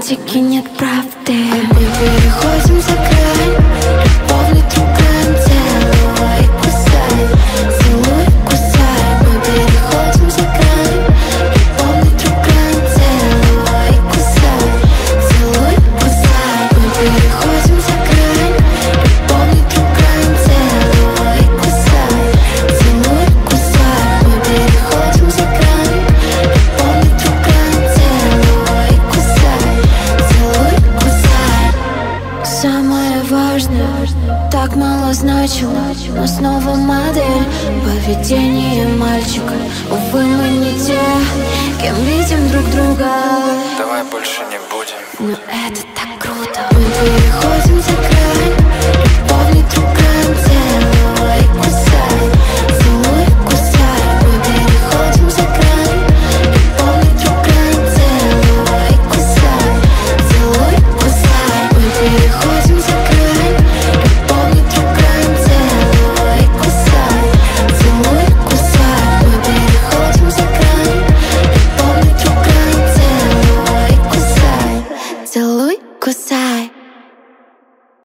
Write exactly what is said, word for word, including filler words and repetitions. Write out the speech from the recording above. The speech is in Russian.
романтики нет правды. Мы переходим за грань, любовный трогань, целуй и кусай, целуй и кусай. Мы переходим за грань, любовный трогань, целуй и кусай, целуй и кусай. Мы переходим за грань, любовный трогань, целуй и кусай, целуй и кусай. Мы переходим за грань, любовный трогань, целуй и кусай, целуй и кусай. Самое важное так мало значило, но снова модель поведения мальчика. Увы, мы не те, кем видим друг друга. Давай больше не будем. Но это так круто. Мы переходим за грань, любовный